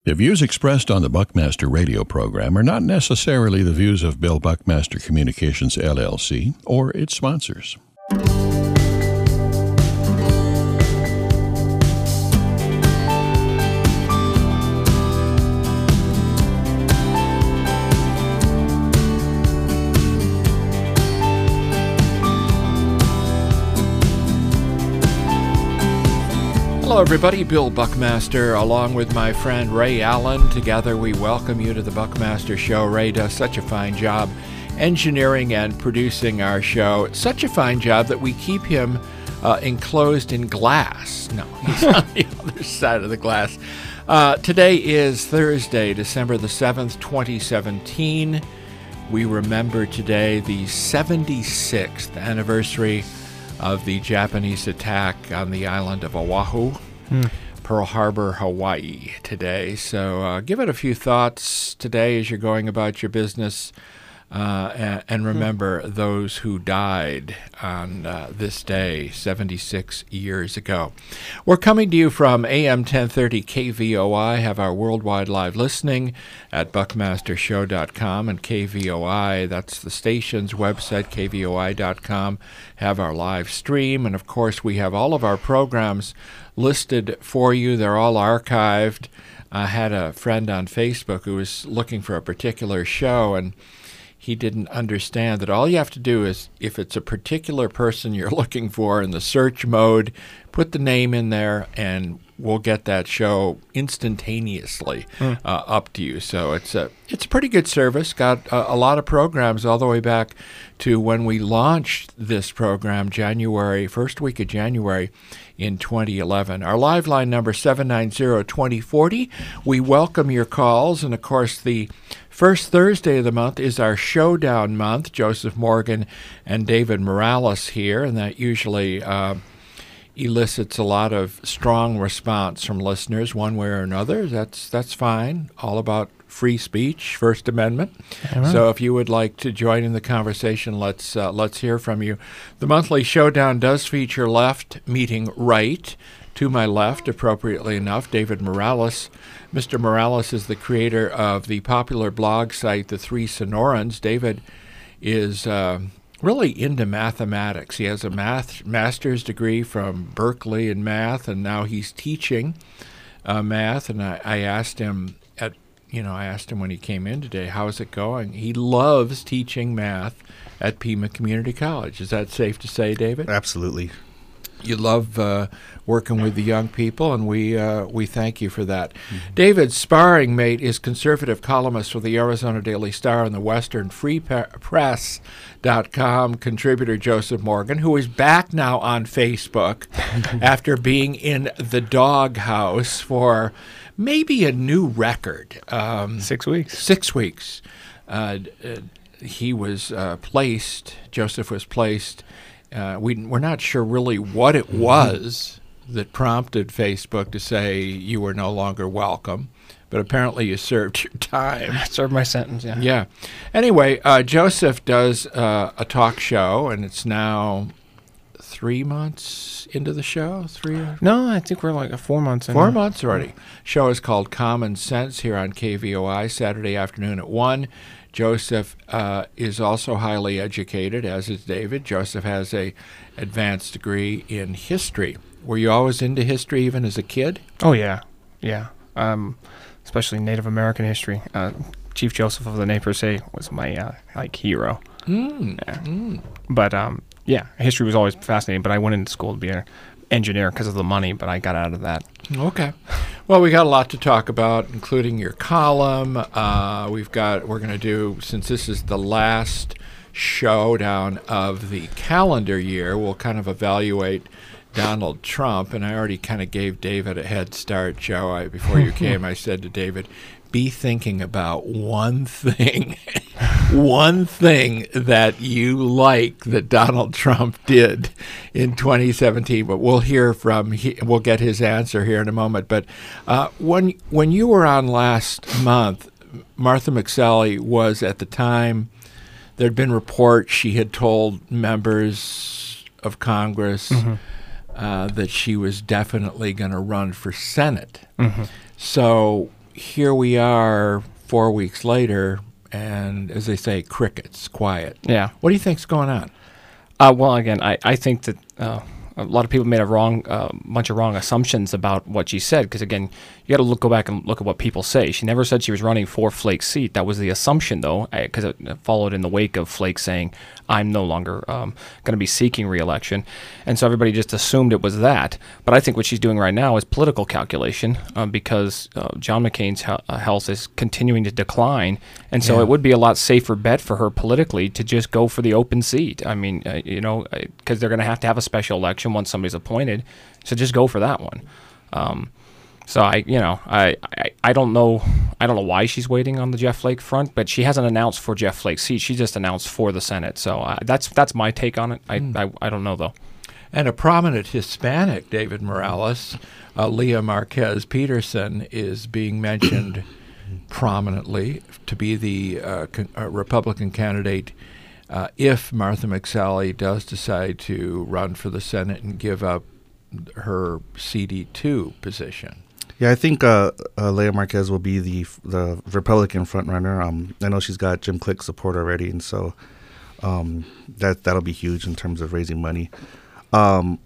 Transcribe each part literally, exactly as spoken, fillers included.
The views expressed on the Buckmaster radio program are not necessarily the views of Bill Buckmaster Communications, L L C, or its sponsors. Hello everybody, Bill Buckmaster along with my friend Ray Allen. Together we welcome you to the Buckmaster Show. Ray does such a fine job engineering and producing our show. It's such a fine job that we keep him uh, enclosed in glass. No, he's on the other side of the glass. Uh, today is Thursday, December the seventh, twenty seventeen. We remember today the seventy-sixth anniversary of the Japanese attack on the island of Oahu, hmm. Pearl Harbor, Hawaii today. So uh, give it a few thoughts today as you're going about your business. Uh, and, and remember hmm. those who died on uh, this day seventy-six years ago. We're coming to you from A M ten thirty K V O I, have our worldwide live listening at buckmaster show dot com and K V O I, that's the station's website, K V O I dot com, have our live stream. And of course, we have all of our programs listed for you. They're all archived. I had a friend on Facebook who was looking for a particular show, and he didn't understand that all you have to do is, if it's a particular person you're looking for in the search mode, put the name in there and we'll get that show instantaneously mm. uh, up to you. So it's a, it's a pretty good service. Got a, a lot of programs all the way back to when we launched this program, January, first week of January in twenty eleven. Our live line number, seven nine zero, two zero four zero. We welcome your calls. And, of course, the first Thursday of the month is our Showdown month. Joseph Morgan and David Morales here, and that usually uh, elicits a lot of strong response from listeners one way or another. That's that's fine. All about free speech, First Amendment. Right. So if you would like to join in the conversation, let's uh, let's hear from you. The monthly Showdown does feature left meeting right. To my left, appropriately enough, David Morales. Mister Morales is the creator of the popular blog site, The Three Sonorans. David is uh, really into mathematics. He has a math master's degree from Berkeley in math, and now he's teaching uh, math. And I, I asked him at, you know, I asked him when he came in today, how's it going? He loves teaching math at Pima Community College. Is that safe to say, David? Absolutely. You love uh, working with the young people, and we uh, we thank you for that. Mm-hmm. David's sparring mate is conservative columnist for the Arizona Daily Star and the Western Free Press dot com contributor Joseph Morgan, who is back now on Facebook after being in the doghouse for maybe a new record. Um, six weeks. Six weeks. Uh, uh, he was uh, placed, Joseph was placed, Uh, we, we're not sure really what it was that prompted Facebook to say you were no longer welcome, but apparently you served your time. I served my sentence, yeah. Yeah. Anyway, uh, Joseph does uh, a talk show, and it's now three months into the show? Three? No, I think we're like four months in. Four months already. Show is called Common Sense here on K V O I, Saturday afternoon at one. Joseph uh, is also highly educated, as is David. Joseph has a advanced degree in history. Were you always into history even as a kid? Oh, yeah. Yeah. Um, especially Native American history. Uh, Chief Joseph of the Nez Perce was my uh, like hero. Mm. Yeah. Mm. But, um, yeah, history was always fascinating, but I went into school to be an engineer because of the money, but I got out of that. Okay. Well, we got a lot to talk about, including your column. Uh, we've got, we're going to do, since this is the last showdown of the calendar year, we'll kind of evaluate Donald Trump. And I already kind of gave David a head start, Joe. I, before you came, I said to David, be thinking about one thing, one thing that you like that Donald Trump did in twenty seventeen. But we'll hear from, he, we'll get his answer here in a moment. But uh, when when you were on last month, Martha McSally was at the time, there'd been reports she had told members of Congress mm-hmm. uh, that she was definitely going to run for Senate. Mm-hmm. So here we are four weeks later, and as they say, crickets, quiet. Yeah. What do you think's going on? Uh, well, again, I, I think that uh, a lot of people made a wrong uh, bunch of wrong assumptions about what she said. Because again, you got to look go back and look at what people say. She never said she was running for Flake's seat. That was the assumption, though, because it followed in the wake of Flake saying, "I'm no longer um, going to be seeking re-election," and so everybody just assumed it was that. But I think what she's doing right now is political calculation, uh, because uh, John McCain's he- uh, health is continuing to decline, and so Yeah. it would be a lot safer bet for her politically to just go for the open seat. I mean, uh, you know, because they're going to have to have a special election once somebody's appointed, so just go for that one. Um, So I, you know, I, I, I don't know, I don't know why she's waiting on the Jeff Flake front, but she hasn't announced for Jeff Flake's seat. She just announced for the Senate. So uh, that's that's my take on it. I, Mm. I, I don't know though. And a prominent Hispanic, David Morales, uh, Leah Marquez Peterson, is being mentioned prominently to be the uh, con- uh, Republican candidate uh, if Martha McSally does decide to run for the Senate and give up her C D two position. Yeah, I think uh, uh, Leah Marquez will be the the Republican frontrunner. Um, I know she's got Jim Click's support already, and so um, that that'll be huge in terms of raising money. Um,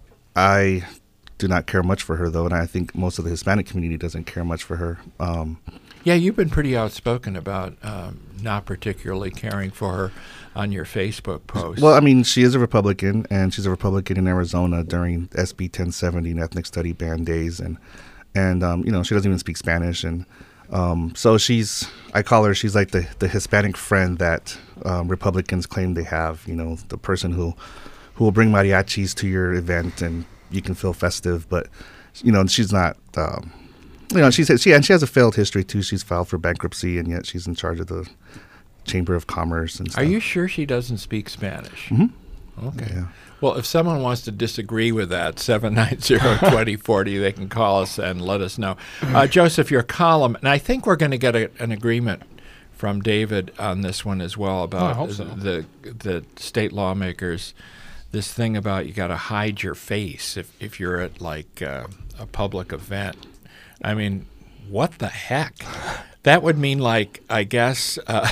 I do not care much for her, though, and I think most of the Hispanic community doesn't care much for her. Um, Yeah, you've been pretty outspoken about um, not particularly caring for her on your Facebook posts. well, I mean, she is a Republican, and she's a Republican in Arizona during S B ten seventy and ethnic study ban days, and and um, you know, she doesn't even speak Spanish, and um, so she's, I call her, she's like the, the Hispanic friend that um, Republicans claim they have. You know, the person who who will bring mariachis to your event and you can feel festive, but you know, she's not. Um, you know, she's she and she has a failed history too. She's filed for bankruptcy, and yet she's in charge of the Chamber of Commerce and stuff. Are you sure she doesn't speak Spanish? Mm-hmm. Okay. Yeah. Well, if someone wants to disagree with that, seven nine zero, two zero four zero, they can call us and let us know. Uh, Joseph, your column, and I think we're going to get a, an agreement from David on this one as well about Oh, I hope so. the the state lawmakers, this thing about you got to hide your face if, if you're at like uh, a public event. I mean, what the heck? That would mean like, I guess, uh,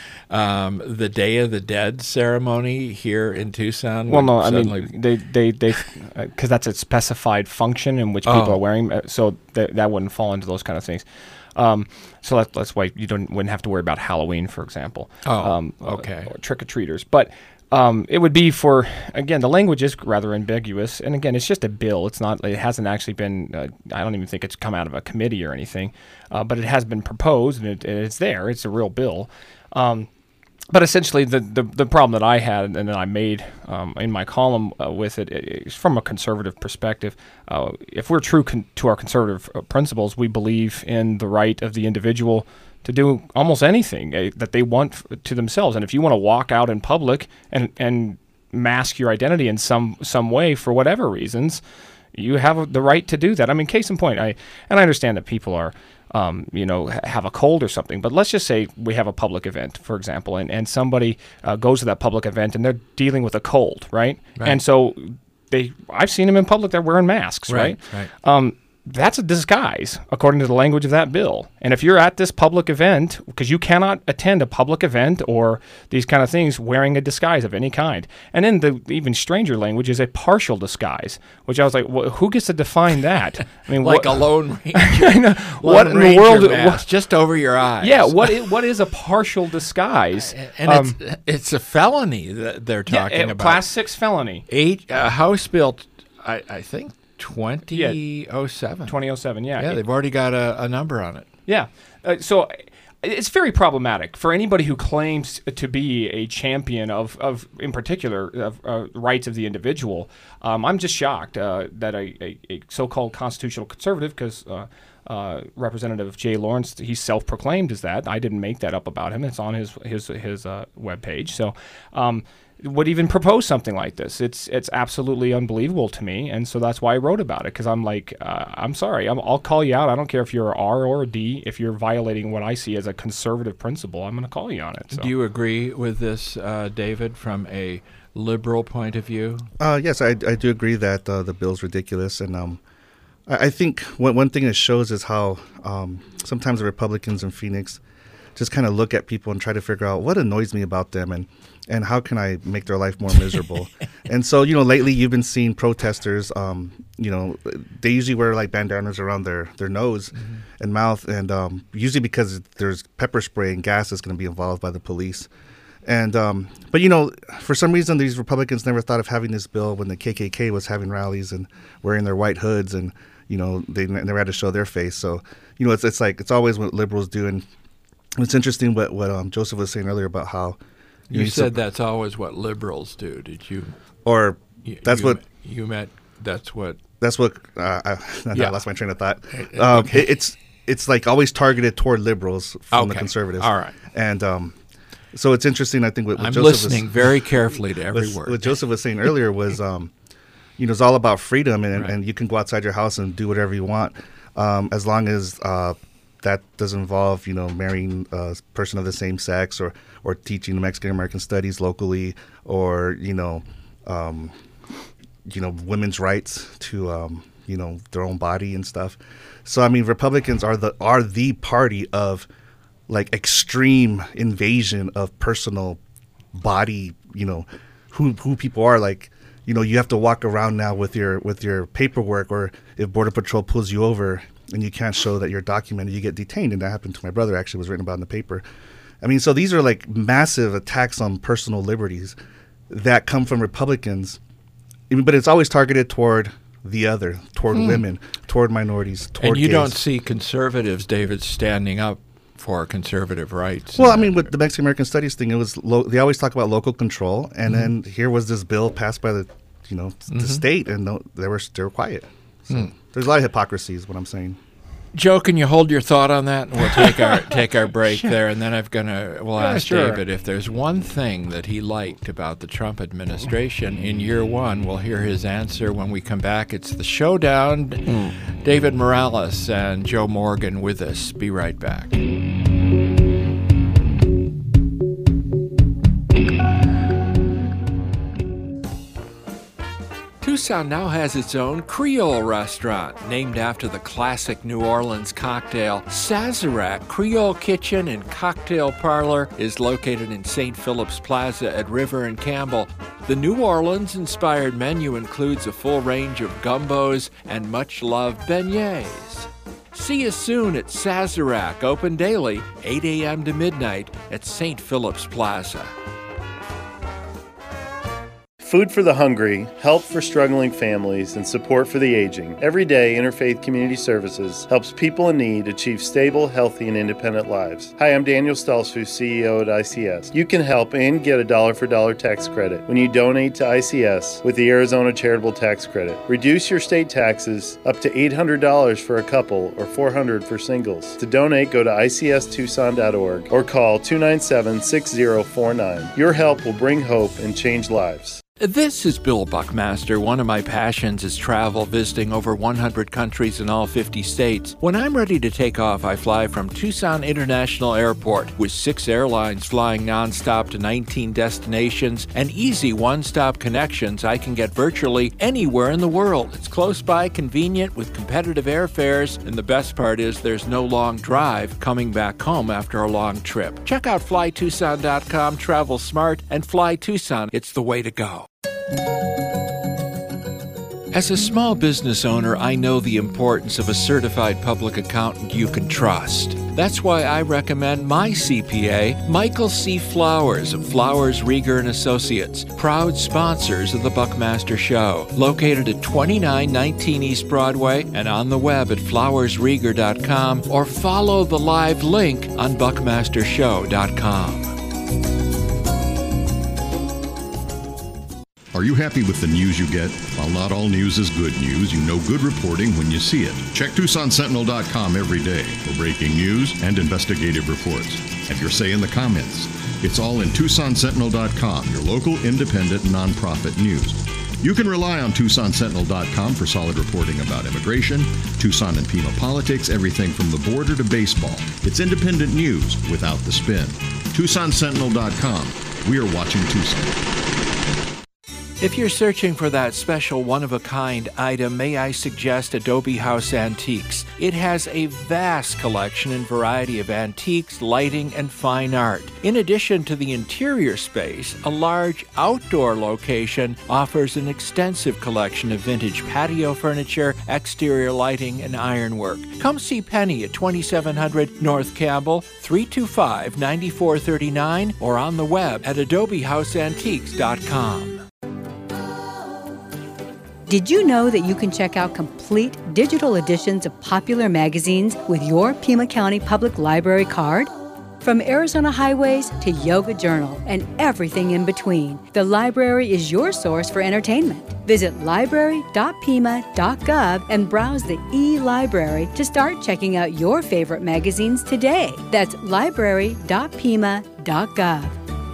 um, the Day of the Dead ceremony here in Tucson. Well, would no, I suddenly- mean they they they because that's a specified function in which people Oh. are wearing, uh, so th- that wouldn't fall into those kind of things. Um, so that, that's why you don't wouldn't have to worry about Halloween, for example. Oh, um, okay. Or trick or treaters, but. Um, it would be for, again, the language is rather ambiguous, and again, it's just a bill. It's not, it hasn't actually been, uh, I don't even think it's come out of a committee or anything, uh, but it has been proposed, and it, it's there. It's a real bill. Um, but essentially, the, the, the problem that I had and that I made um, in my column uh, with it is from a conservative perspective. Uh, if we're true con- to our conservative uh, principles, we believe in the right of the individual to do almost anything uh, that they want f- to themselves. And if you want to walk out in public and, and mask your identity in some some way for whatever reasons, you have the right to do that. I mean, case in point, I and I understand that people are, um, you know, ha- have a cold or something, but let's just say we have a public event, for example, and, and somebody uh, goes to that public event and they're dealing with a cold, right? Right. And so they, I've seen them in public, they're wearing masks, right? Right, right. Um, that's a disguise, according to the language of that bill. And if you're at this public event, because you cannot attend a public event or these kind of things wearing a disguise of any kind. And then the even stranger language is a partial disguise, which I was like, well, who gets to define that? I mean, Like what, a Lone Ranger. I know. Lone What in the Ranger world? mask, what- just over your eyes. yeah, what is, what is a partial disguise? And Um, it's it's a felony that they're yeah, talking uh, about. class six felony, Eight uh, House Bill, I, I think twenty oh seven. twenty oh seven. Yeah, Yeah, they've already got a, a number on it. Yeah. Uh, so it's very problematic for anybody who claims to be a champion of, of in particular, of uh, rights of the individual. Um, I'm just shocked uh, that a, a, a so-called constitutional conservative, because uh, uh, Representative Jay Lawrence, he's self-proclaimed as that. I didn't make that up about him. It's on his his his uh, webpage. So. Um, would even propose something like this. It's it's absolutely unbelievable to me, and so that's why I wrote about it, because I'm like, uh, I'm sorry, I'm, I'll call you out. I don't care if you're a R or a D. If you're violating what I see as a conservative principle, I'm going to call you on it. So. Do you agree with this, uh, David, from a liberal point of view? Uh, yes, I, I do agree that uh, the bill's ridiculous, and um, I, I think one, one thing it shows is how um, sometimes the Republicans in Phoenix just kind of look at people and try to figure out what annoys me about them and, and how can I make their life more miserable. And so, you know, lately you've been seeing protesters, um, you know, they usually wear like bandanas around their, their nose mm-hmm. and mouth. And um, usually because there's pepper spray and gas that's going to be involved by the police. And um, but, you know, for some reason, these Republicans never thought of having this bill when the K K K was having rallies and wearing their white hoods and, you know, they never had to show their face. So, you know, it's it's like it's always what liberals do. And it's interesting what, what um, Joseph was saying earlier about how you, you said that's always what liberals do. Did you? Or you, that's you, what you meant. That's what. That's what. Uh, I, yeah. I lost my train of thought. Um, okay. it, it's it's like always targeted toward liberals from okay. the conservatives. All right. And um, so it's interesting. I think what, what I'm Joseph listening was, very carefully to every was, word. What Joseph was saying earlier was, um, you know, it's all about freedom, and, right. and you can go outside your house and do whatever you want, um, as long as. Uh, that doesn't involve, you know, marrying a person of the same sex or, or teaching Mexican-American studies locally or, you know, um, you know, women's rights to, um, you know, their own body and stuff. So, I mean, Republicans are the are the party of, like, extreme invasion of personal body, you know, who who people are. Like, you know, you have to walk around now with your with your paperwork, or if Border Patrol pulls you over and you can't show that you're documented, you get detained. And that happened to my brother, actually, was written about in the paper. I mean, so these are like massive attacks on personal liberties that come from Republicans, but it's always targeted toward the other, toward hmm. women, toward minorities, toward And you gays. don't see conservatives, David, standing up for conservative rights. Well, I mean, with the Mexican American Studies thing, it was lo- they always talk about local control, and mm-hmm. then here was this bill passed by the, you know, mm-hmm. the state, and no, they were they were quiet. So mm. there's a lot of hypocrisy, is what I'm saying. Joe, can you hold your thought on that? We'll take our take our break sure. there, and then I'm gonna we'll yeah, ask sure. David if there's one thing that he liked about the Trump administration in year one. We'll hear his answer when we come back. It's the Showdown. Mm. David Morales and Joe Morgan with us. Be right back. Tucson now has its own Creole restaurant, named after the classic New Orleans cocktail. Sazerac Creole Kitchen and Cocktail Parlor is located in Saint Philip's Plaza at River and Campbell. The New Orleans-inspired menu includes a full range of gumbos and much-loved beignets. See you soon at Sazerac, open daily, eight a.m. to midnight at Saint Philip's Plaza. Food for the hungry, help for struggling families, and support for the aging. Every day, Interfaith Community Services helps people in need achieve stable, healthy, and independent lives. Hi, I'm Daniel Stelsfu, C E O at I C S. You can help and get a dollar-for-dollar tax credit when you donate to I C S with the Arizona Charitable Tax Credit. Reduce your state taxes up to eight hundred dollars for a couple or four hundred dollars for singles. To donate, go to I C S Tucson dot org or call two nine seven, six zero four nine. Your help will bring hope and change lives. This is Bill Buckmaster. One of my passions is travel, visiting over one hundred countries in all fifty states. When I'm ready to take off, I fly from Tucson International Airport with six airlines flying nonstop to nineteen destinations and easy one-stop connections. I can get virtually anywhere in the world. It's close by, convenient, with competitive airfares, and the best part is there's no long drive coming back home after a long trip. Check out fly tucson dot com, travel smart, and Fly Tucson. It's the way to go. As a small business owner, I know the importance of a certified public accountant you can trust. That's why I recommend my C P A, Michael C. Flowers of Flowers, Rieger and Associates, proud sponsors of the Buckmaster Show, located at twenty-nine nineteen East Broadway and on the web at flowers rieger dot com, or follow the live link on buckmaster show dot com. Are you happy with the news you get? While not all news is good news, you know good reporting when you see it. Check Tucson Sentinel dot com every day for breaking news and investigative reports. Have your say in the comments. It's all in Tucson Sentinel dot com, your local independent nonprofit news. You can rely on Tucson Sentinel dot com for solid reporting about immigration, Tucson and Pima politics, everything from the border to baseball. It's independent news without the spin. Tucson Sentinel dot com. We are watching Tucson. If you're searching for that special one-of-a-kind item, may I suggest Adobe House Antiques. It has a vast collection and variety of antiques, lighting, and fine art. In addition to the interior space, a large outdoor location offers an extensive collection of vintage patio furniture, exterior lighting, and ironwork. Come see Penny at twenty-seven hundred North Campbell, three two five, nine four three nine, or on the web at adobe house antiques dot com. Did you know that you can check out complete digital editions of popular magazines with your Pima County Public Library card? From Arizona Highways to Yoga Journal and everything in between, the library is your source for entertainment. Visit library dot pima dot gov and browse the e-library to start checking out your favorite magazines today. That's library dot pima dot gov.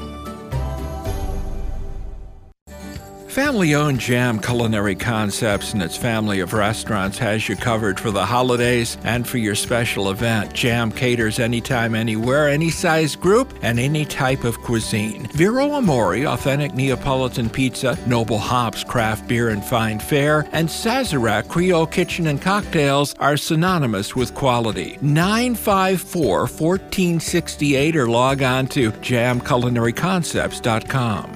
Family-owned Jam Culinary Concepts and its family of restaurants has you covered for the holidays and for your special event. Jam caters anytime, anywhere, any size group, and any type of cuisine. Vero Amore, authentic Neapolitan pizza, Noble Hops craft beer and fine fare, and Sazerac Creole Kitchen and Cocktails are synonymous with quality. nine five four, one four six eight or log on to jam culinary concepts dot com.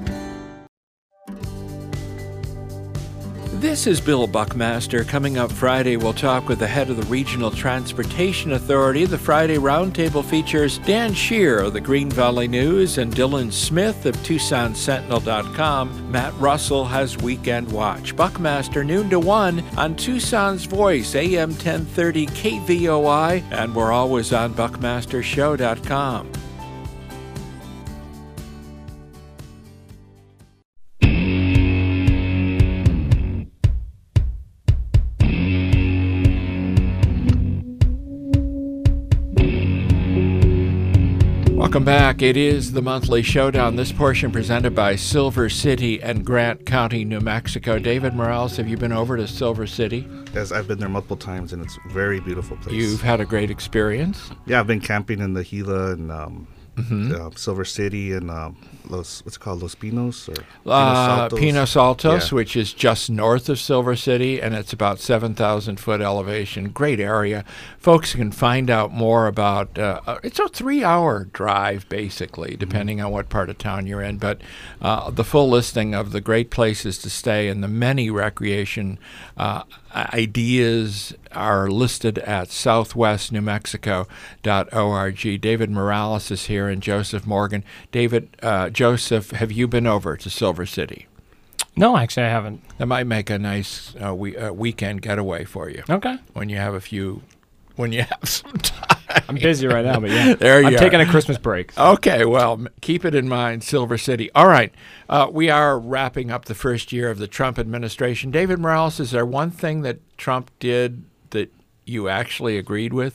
This is Bill Buckmaster. Coming up Friday, we'll talk with the head of the Regional Transportation Authority. The Friday Roundtable features Dan Shear of the Green Valley News and Dylan Smith of Tucson Sentinel dot com. Matt Russell has Weekend Watch. Buckmaster, noon to one on Tucson's Voice, A M ten thirty K V O I, and we're always on buckmaster show dot com. Welcome back. It is the monthly showdown. This portion presented by Silver City and Grant County, New Mexico. David Morales, have you been over to Silver City? Yes, I've been there multiple times, and it's a very beautiful place. You've had a great experience? Yeah, I've been camping in the Gila and um, mm-hmm. uh, Silver City and um, Los, what's it called, Los Pinos? Or uh, Pinos Altos, Pinos Altos yeah. Which is just north of Silver City, and it's about seven thousand foot elevation. Great area. Folks can find out more about, uh, it's a three-hour drive, basically, depending mm-hmm. on what part of town you're in. But uh, the full listing of the great places to stay and the many recreation uh, ideas are listed at southwest new mexico dot org. David Morales is here and Joseph Morgan. David, uh, Joseph, have you been over to Silver City? No, actually I haven't. That might make a nice uh, we, uh, weekend getaway for you. Okay. When you have a few, when you have some time. I'm busy right now, but yeah. There you I'm are. taking a Christmas break. So. Okay, well, m- keep it in mind, Silver City. All right, uh, we are wrapping up the first year of the Trump administration. David Morales, is there one thing that Trump did that you actually agreed with?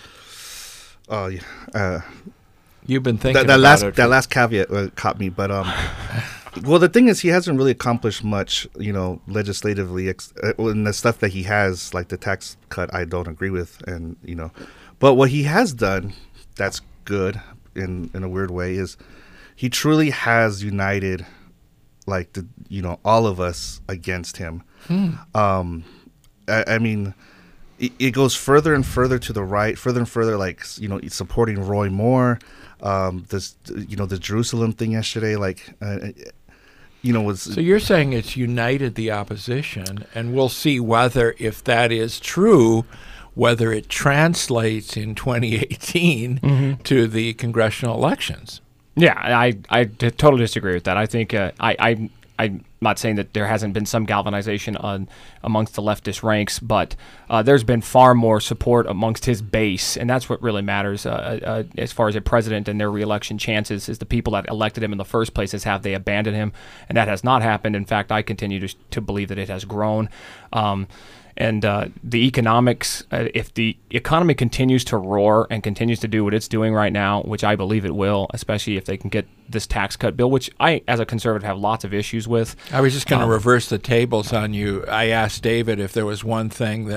Oh, yeah. Uh, You've been thinking that, that about last it. that last caveat uh, caught me, but um, well, the thing is, he hasn't really accomplished much, you know, legislatively. Ex- uh, and the stuff that he has, like the tax cut, I don't agree with, and you know, but what he has done, that's good in in a weird way, is he truly has united, like the you know all of us against him. Hmm. Um, I, I mean. It goes further and further to the right, further and further, like, you know, supporting Roy Moore. Um, this, you know, the Jerusalem thing yesterday, like, uh, you know, was. So you're saying it's united the opposition, and we'll see whether, if that is true, whether it translates in twenty eighteen mm-hmm. to the congressional elections. Yeah, I, I d- totally disagree with that. I think uh, I, I, I'm not saying that there hasn't been some galvanization on amongst the leftist ranks, but uh, there's been far more support amongst his base, and that's what really matters uh, uh, as far as a president and their reelection chances, is the people that elected him in the first place, is have they abandoned him, and that has not happened. In fact, I continue to, to believe that it has grown. Um, And uh, the economics, uh, if the economy continues to roar and continues to do what it's doing right now, which I believe it will, especially if they can get this tax cut bill, which I, as a conservative, have lots of issues with. I was just going to um, reverse the tables on you. I asked David if there was one thing that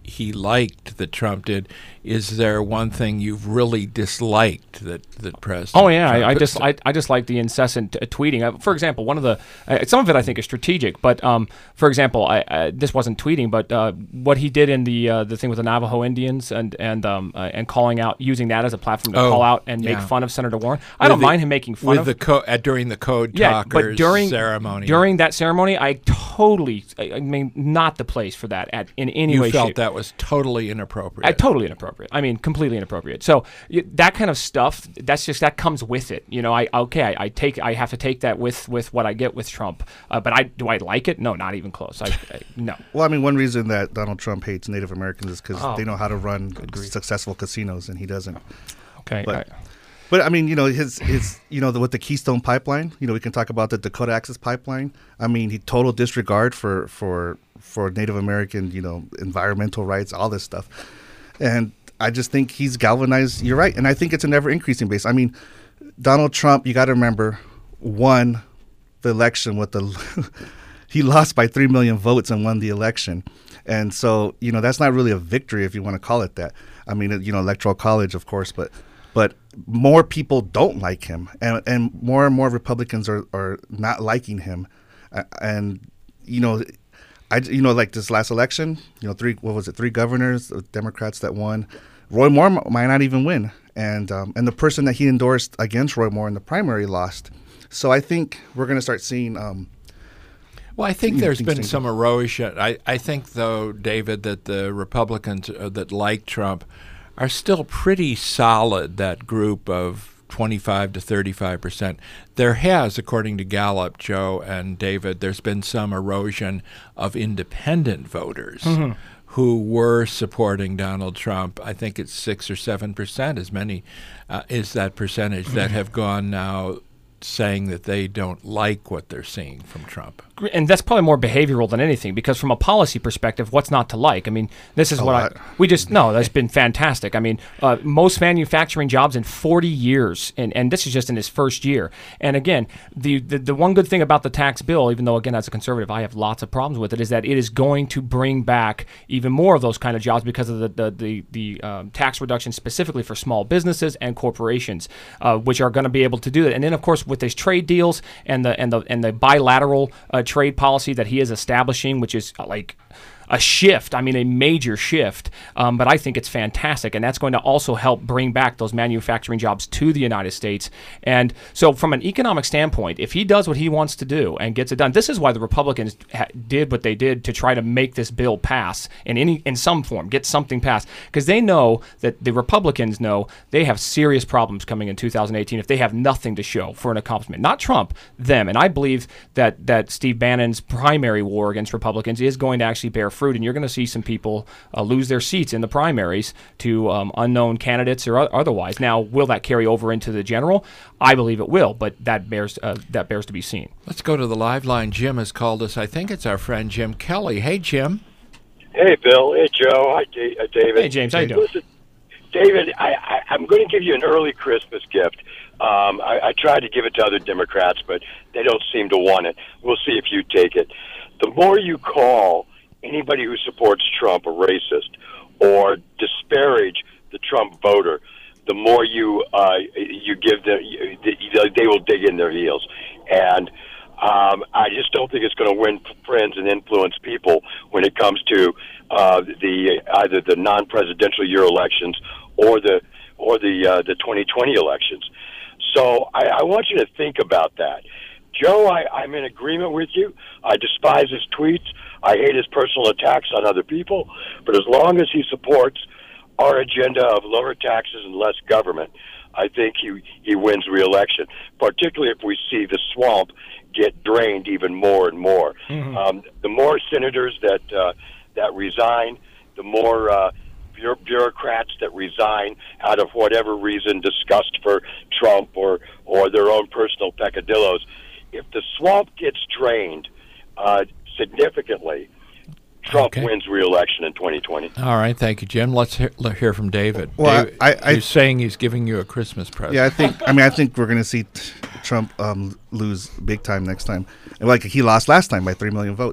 he liked that Trump did. Is there one thing you've really disliked that that President? Oh yeah, Trump I, I just I, I just like the incessant uh, tweeting. Uh, for example, one of the uh, some of it I think is strategic, but um, for example, I, I this wasn't tweeting, but uh, what he did in the uh, the thing with the Navajo Indians and and um, uh, and calling out, using that as a platform to Oh, call out and yeah. make fun of Senator Warren. I With don't the- mind him making fun with of the co- uh, during the code yeah, talkers but during ceremony. during that ceremony, I totally, I, I mean, not the place for that at in any you way, felt shape. that was totally inappropriate. I, totally inappropriate. I mean, completely inappropriate. So y- that kind of stuff, that's just that comes with it. You know, I okay, I, I take, I have to take that with, with what I get with Trump. Uh, but I do I like it? No, not even close. I, I no. Well, I mean, one reason that Donald Trump hates Native Americans is because Oh, they know how to run successful casinos, and he doesn't. Okay. But, I- but I mean, you know, his his you know the, with the Keystone Pipeline, you know, we can talk about the Dakota Access Pipeline. I mean, he total disregard for for for Native American, you know, environmental rights, all this stuff, and I just think he's galvanized. You're right, and I think it's an ever increasing base. I mean, Donald Trump, you got to remember, won the election with the he lost by three million votes and won the election. And so, you know, that's not really a victory if you want to call it that. I mean, you know, electoral college, of course, but but more people don't like him, and and more and more Republicans are, are not liking him. Uh, and you know, I you know like this last election, you know, three what was it, three governors, the Democrats that won. Roy Moore might not even win, and um, and the person that he endorsed against Roy Moore in the primary lost. So I think we're going to start seeing. Um, Well, I think you know, there's things been change. some erosion. I, I think, though, David, that the Republicans uh, that like Trump are still pretty solid, that group of twenty-five to thirty-five percent. There has, according to Gallup, Joe and David, there's been some erosion of independent voters Mm-hmm. who were supporting Donald Trump. I think it's six or seven percent, as many uh, is that percentage, that have gone now saying that they don't like what they're seeing from Trump. And that's probably more behavioral than anything, because from a policy perspective, what's not to like? I mean, this is A what lot. I we just no, that's been fantastic. I mean, uh, most manufacturing jobs in forty years, and, and this is just in his first year. And again, the, the the one good thing about the tax bill, even though again as a conservative I have lots of problems with it, is that it is going to bring back even more of those kind of jobs because of the the the, the um, tax reduction specifically for small businesses and corporations, uh, which are going to be able to do that. And then of course with these trade deals and the and the and the bilateral uh, trade policy that he is establishing, which is uh, like a shift, I mean a major shift, um, but I think it's fantastic, and that's going to also help bring back those manufacturing jobs to the United States. And so from an economic standpoint, if he does what he wants to do and gets it done, this is why the Republicans ha- did what they did to try to make this bill pass in any in some form, get something passed, because they know that the Republicans know they have serious problems coming in two thousand eighteen if they have nothing to show for an accomplishment. Not Trump, them. And I believe that, that Steve Bannon's primary war against Republicans is going to actually bear fruit, and you're going to see some people uh, lose their seats in the primaries to um, unknown candidates or o- otherwise. Now, will that carry over into the general? I believe it will, but that bears uh, that bears to be seen. Let's go to the live line. Jim has called us. I think it's our friend Jim Kelly. Hey, Jim. Hey, Bill. Hey, Joe. Hi, Da- uh, David. Hey, James, how you doing? Listen, David, I, I, I'm going to give you an early Christmas gift. Um, I, I tried to give it to other Democrats, but they don't seem to want it. We'll see if you take it. The more you call anybody who supports Trump a racist or disparage the Trump voter, the more you uh, you give them, you, they will dig in their heels. And um, I just don't think it's going to win friends and influence people when it comes to uh, the either the non-presidential year elections or the or the uh, the twenty twenty elections. So I, I want you to think about that. Joe, I, I'm in agreement with you. I despise his tweets. I hate his personal attacks on other people. But as long as he supports our agenda of lower taxes and less government, I think he, he wins re-election, particularly if we see the swamp get drained even more and more. Mm-hmm. Um, the more senators that uh, that resign, the more uh, bu- bureaucrats that resign out of whatever reason, disgust for Trump or, or their own personal peccadillos. If the swamp gets drained uh, significantly, Trump Okay. wins re-election in twenty twenty. All right, thank you, Jim. Let's hear, let's hear from David. Well, David, I- I- he's saying he's giving you a Christmas present. Yeah, I think. I mean, I think we're going to see t- Trump um, lose big time next time. And like he lost last time by three million votes.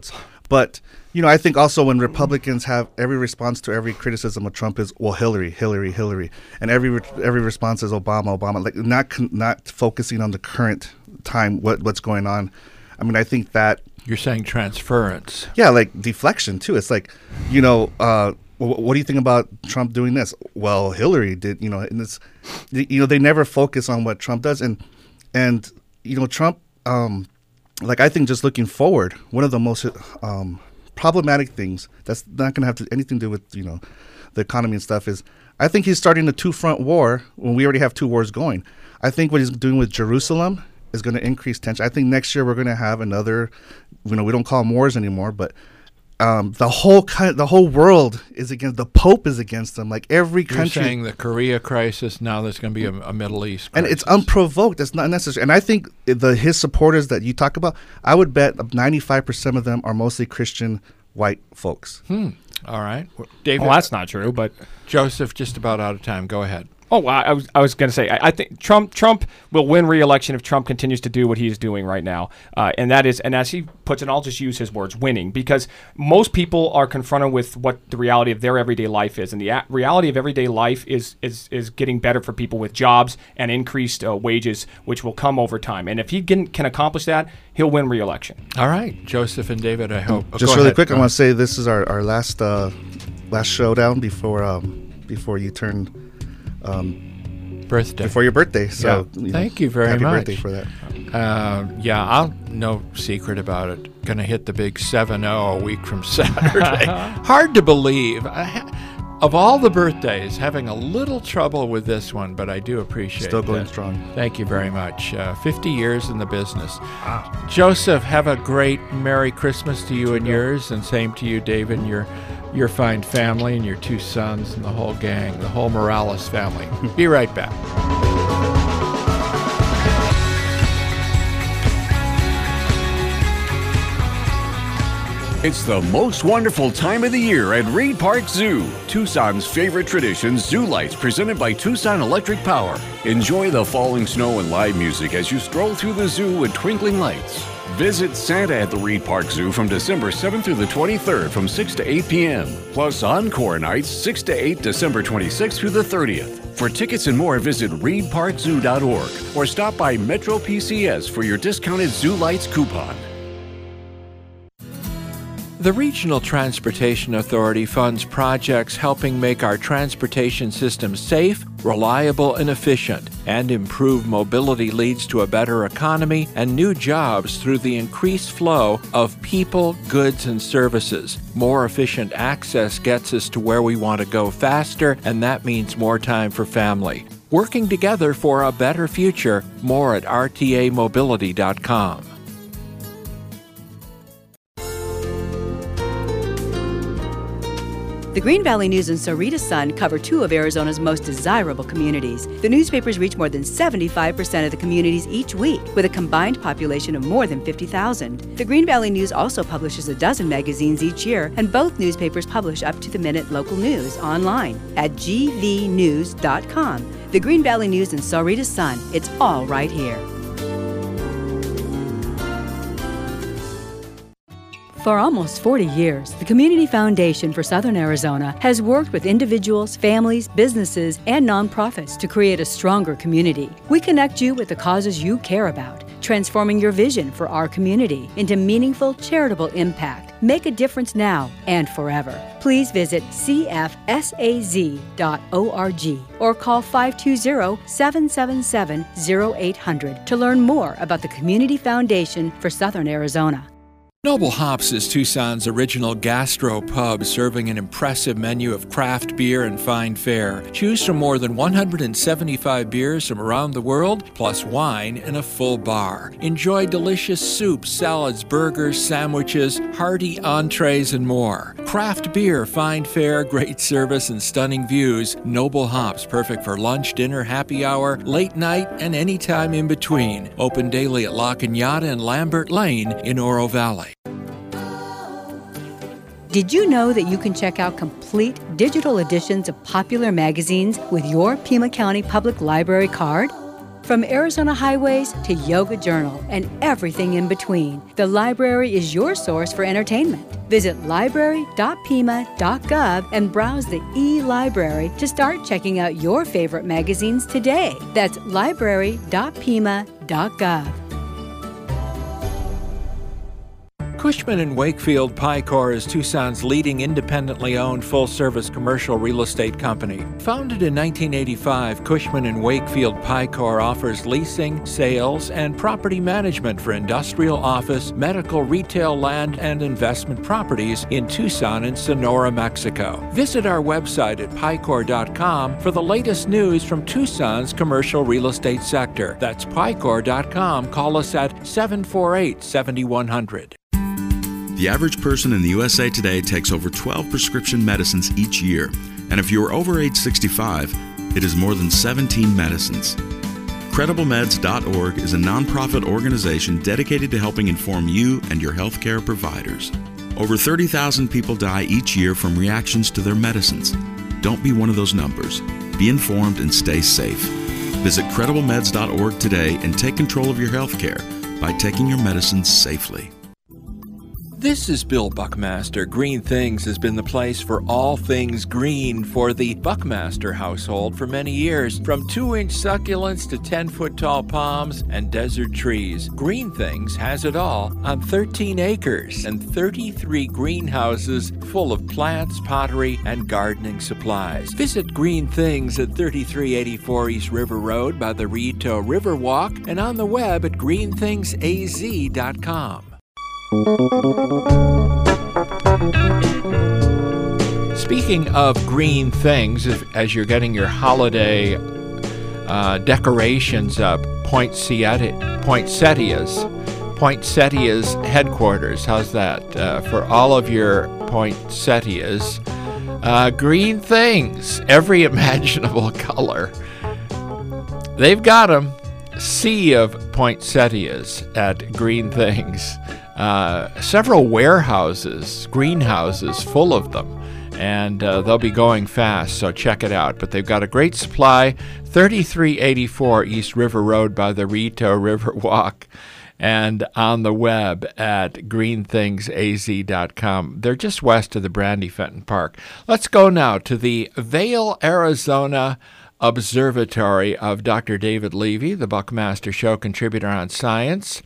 But, you know, I think also when Republicans have every response to every criticism of Trump is, well, Hillary, Hillary, Hillary. And every re- every response is Obama, Obama. Like not con- not focusing on the current time, what what's going on. I mean, I think that... You're saying transference. Yeah, like deflection, too. It's like, you know, uh, w- what do you think about Trump doing this? Well, Hillary did, you know, and it's, you know, they never focus on what Trump does. And, and you know, Trump... Um, Like, I think just looking forward, one of the most um, problematic things that's not going to have to, anything to do with, you know, the economy and stuff is I think he's starting a two-front war when we already have two wars going. I think what he's doing with Jerusalem is going to increase tension. I think next year we're going to have another, you know, we don't call them wars anymore, but um, the whole kind, the whole world is against, the Pope is against them. Like every country. You're saying the Korea crisis, now there's going to be a, a Middle East crisis. And it's unprovoked. It's not necessary. And I think the his supporters that you talk about, I would bet ninety-five percent of them are mostly Christian white folks. Hmm. All right. David. Well, that's not true, but Joseph, just about out of time. Go ahead. Oh, I, I was I was going to say I, I think Trump Trump will win re-election if Trump continues to do what he's doing right now, uh, and that is, and as he puts it, I'll just use his words, winning, because most people are confronted with what the reality of their everyday life is, and the a- reality of everyday life is is is getting better for people with jobs and increased uh, wages, which will come over time. And if he can, can accomplish that, he'll win re-election. All right, Joseph and David, I hope. Just Go really ahead. quick, I want to say this is our, our last uh, last showdown before um, before you turn. Um, birthday before your birthday, so yeah. you know, thank you very happy much. Birthday for that. Uh, yeah, I'll no secret about it. Gonna hit the big seven oh a week from Saturday. Hard to believe. I ha- of all the birthdays, having a little trouble with this one, but I do appreciate it. Still going that. strong. Thank you very much. Uh, fifty years in the business. Wow. Joseph, have a great Merry Christmas to you and yours, and same to you, David, and your your fine family and your two sons and the whole gang, the whole Morales family. Be right back. It's the most wonderful time of the year at Reed Park Zoo. Tucson's favorite tradition, Zoo Lights, presented by Tucson Electric Power. Enjoy the falling snow and live music as you stroll through the zoo with twinkling lights. Visit Santa at the Reed Park Zoo from December seventh through the twenty-third from six to eight p.m. Plus Encore Nights six to eight December twenty-sixth through the thirtieth. For tickets and more, visit reed park zoo dot org or stop by Metro P C S for your discounted Zoo Lights coupon. The Regional Transportation Authority funds projects helping make our transportation system safe, reliable, and efficient, and improve mobility leads to a better economy and new jobs through the increased flow of people, goods, and services. More efficient access gets us to where we want to go faster, and that means more time for family. Working together for a better future. More at r t a mobility dot com. The Green Valley News and Sarita Sun cover two of Arizona's most desirable communities. The newspapers reach more than seventy-five percent of the communities each week, with a combined population of more than fifty thousand. The Green Valley News also publishes a dozen magazines each year, and both newspapers publish up-to-the-minute local news online at g v news dot com. The Green Valley News and Sarita Sun, it's all right here. For almost forty years, the Community Foundation for Southern Arizona has worked with individuals, families, businesses, and nonprofits to create a stronger community. We connect you with the causes you care about, transforming your vision for our community into meaningful, charitable impact. Make a difference now and forever. Please visit c f s a z dot org or call five two zero, seven seven seven, zero eight hundred to learn more about the Community Foundation for Southern Arizona. Noble Hops is Tucson's original gastro pub, serving an impressive menu of craft beer and fine fare. Choose from more than one hundred seventy-five beers from around the world, plus wine and a full bar. Enjoy delicious soups, salads, burgers, sandwiches, hearty entrees, and more. Craft beer, fine fare, great service, and stunning views. Noble Hops, perfect for lunch, dinner, happy hour, late night, and any time in between. Open daily at La Cañada and Lambert Lane in Oro Valley. Did you know that you can check out complete digital editions of popular magazines with your Pima County Public Library card? From Arizona Highways to Yoga Journal and everything in between, the library is your source for entertainment. Visit library dot pima dot gov and browse the e-library to start checking out your favorite magazines today. That's library dot pima dot gov. Cushman and Wakefield Picor is Tucson's leading independently owned full-service commercial real estate company. Founded in nineteen eighty-five, Cushman and Wakefield Picor offers leasing, sales, and property management for industrial, office, medical, retail, land, and investment properties in Tucson and Sonora, Mexico. Visit our website at picor dot com for the latest news from Tucson's commercial real estate sector. That's picor dot com. Call us at seven four eight, seven one zero zero. The average person in the U S A today takes over twelve prescription medicines each year, and if you are over age sixty-five, it is more than seventeen medicines. Credible Meds dot org is a nonprofit organization dedicated to helping inform you and your healthcare providers. Over thirty thousand people die each year from reactions to their medicines. Don't be one of those numbers. Be informed and stay safe. Visit Credible Meds dot org today and take control of your healthcare by taking your medicines safely. This is Bill Buckmaster. Green Things has been the place for all things green for the Buckmaster household for many years. From two-inch succulents to ten-foot-tall palms and desert trees, Green Things has it all on thirteen acres and thirty-three greenhouses full of plants, pottery, and gardening supplies. Visit Green Things at thirty-three eighty-four East River Road by the Rito Riverwalk and on the web at green things a z dot com. Speaking of green things, if, as you're getting your holiday uh, decorations up, Poinsettia, Poinsettia's, Poinsettia's headquarters, how's that? Uh, for all of your poinsettias, uh, green things, every imaginable color. They've got them. Sea of poinsettias at Green Things. Uh, several warehouses, greenhouses full of them, and uh, they'll be going fast, so check it out. But they've got a great supply, thirty-three eighty-four East River Road by the Rito Riverwalk, and on the web at green things a z dot com. They're just west of the Brandy Fenton Park. Let's go now to the Vail, Arizona Observatory of Doctor David Levy, the Buckmaster Show contributor on science.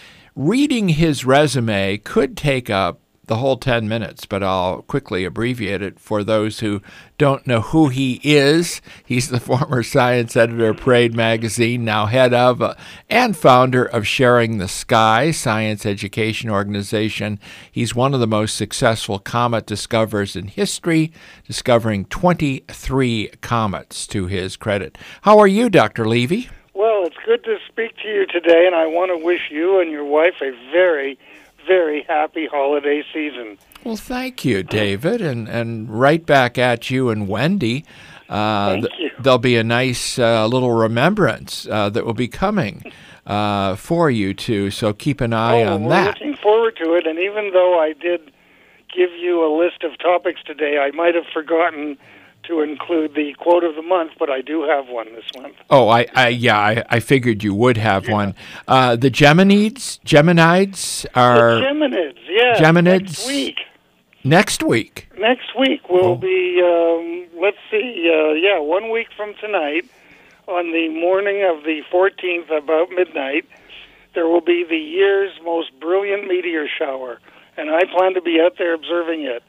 Reading his resume could take up the whole ten minutes, but I'll quickly abbreviate it for those who don't know who he is. He's the former science editor of Parade Magazine, now head of uh, and founder of Sharing the Sky, science education organization. He's one of the most successful comet discoverers in history, discovering twenty-three comets to his credit. How are you, Doctor Levy? Well, it's good to speak to you today, and I want to wish you and your wife a very, very happy holiday season. Well, thank you, David, and, and right back at you and Wendy. Uh, thank you. There'll be a nice uh, little remembrance uh, that will be coming uh, for you two, so keep an eye oh, on we're that. Looking forward to it, and even though I did give you a list of topics today, I might have forgotten to include the quote of the month, but I do have one this month. Oh, I, I yeah, I, I figured you would have yeah. one. Uh, the Geminids, Geminids are... The Geminids, yeah. Geminids. Next week. Next week. Next week will oh. be, um, let's see, uh, yeah, one week from tonight, on the morning of the fourteenth, about midnight, there will be the year's most brilliant meteor shower, and I plan to be out there observing it.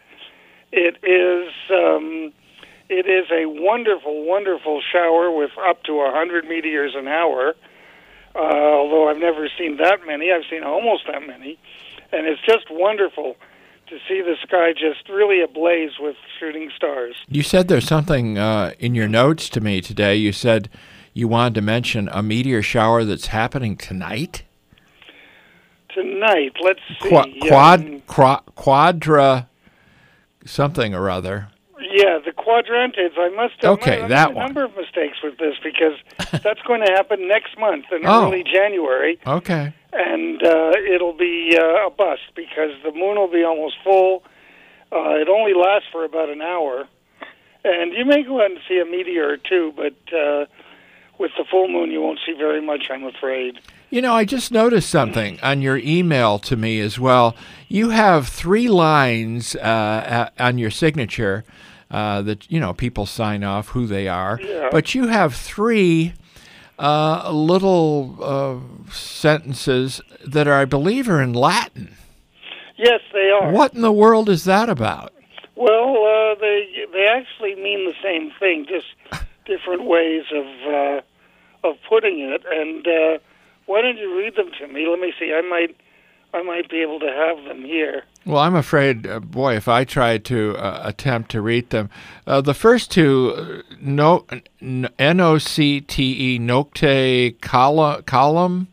It is... Um, It is a wonderful, wonderful shower with up to one hundred meteors an hour, uh, although I've never seen that many. I've seen almost that many. And it's just wonderful to see the sky just really ablaze with shooting stars. You said there's something uh, in your notes to me today. You said you wanted to mention a meteor shower that's happening tonight? Tonight, let's see. Qu- quad, um, qu- quadra something or other. Yeah, the quadrantids. I must have okay, I that made a one. number of mistakes with this because that's going to happen next month in oh. early January. Okay. And uh, it'll be uh, a bust because the moon will be almost full. Uh, it only lasts for about an hour. And you may go out and see a meteor or two, but uh, with the full moon, you won't see very much, I'm afraid. You know, I just noticed something on your email to me as well. You have three lines uh, on your signature uh, that, you know, people sign off who they are. Yeah. But you have three uh, little uh, sentences that are, I believe, are in Latin. Yes, they are. What in the world is that about? Well, uh, they they actually mean the same thing, just different ways of uh, of putting it. And uh, why don't you read them to me? Let me see. I might I might be able to have them here. Well, I'm afraid, uh, boy, if I tried to uh, attempt to read them. Uh, the first two, uh, no, N O C T E, Nocte Column, Column,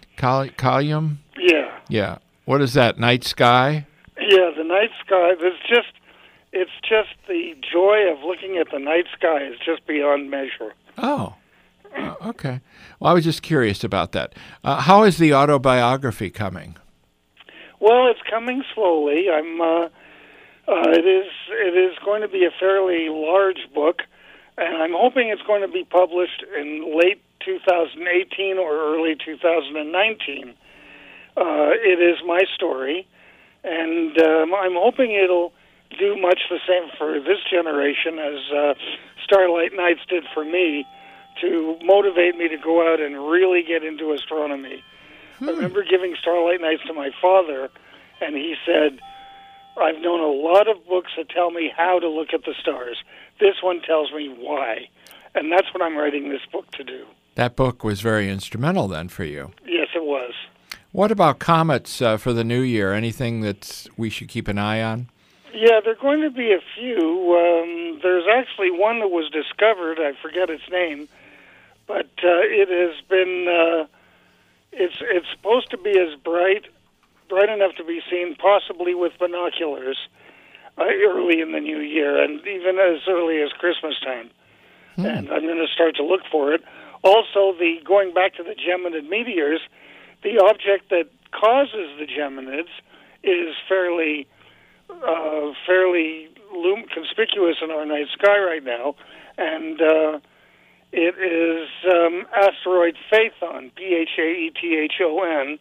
Column? Yeah. Yeah. What is that, night sky? Yeah, the night sky. It's just, it's just the joy of looking at the night sky is just beyond measure. Oh, uh, okay. Well, I was just curious about that. Uh, how is the autobiography coming? Well, it's coming slowly. I'm. Uh, uh, it is. It is going to be a fairly large book, and I'm hoping it's going to be published in late two thousand eighteen or early two thousand nineteen. Uh, it is my story, and um, I'm hoping it'll do much the same for this generation as uh, Starlight Nights did for me, to motivate me to go out and really get into astronomy. Hmm. I remember giving Starlight Nights to my father, and he said, I've known a lot of books that tell me how to look at the stars. This one tells me why. And that's what I'm writing this book to do. That book was very instrumental then for you. Yes, it was. What about comets uh, for the new year? Anything that we should keep an eye on? Yeah, there are going to be a few. Um, there's actually one that was discovered. I forget its name. But uh, it has been... Uh, it's it's supposed to be as bright, bright enough to be seen possibly with binoculars uh, early in the new year, and even as early as Christmas time. Hmm. And I'm going to start to look for it. Also, the going back to the Geminid meteors, the object that causes the Geminids is fairly uh, fairly lum- conspicuous in our night sky right now, and uh, it is um, asteroid Phaethon, P H A E T H O N,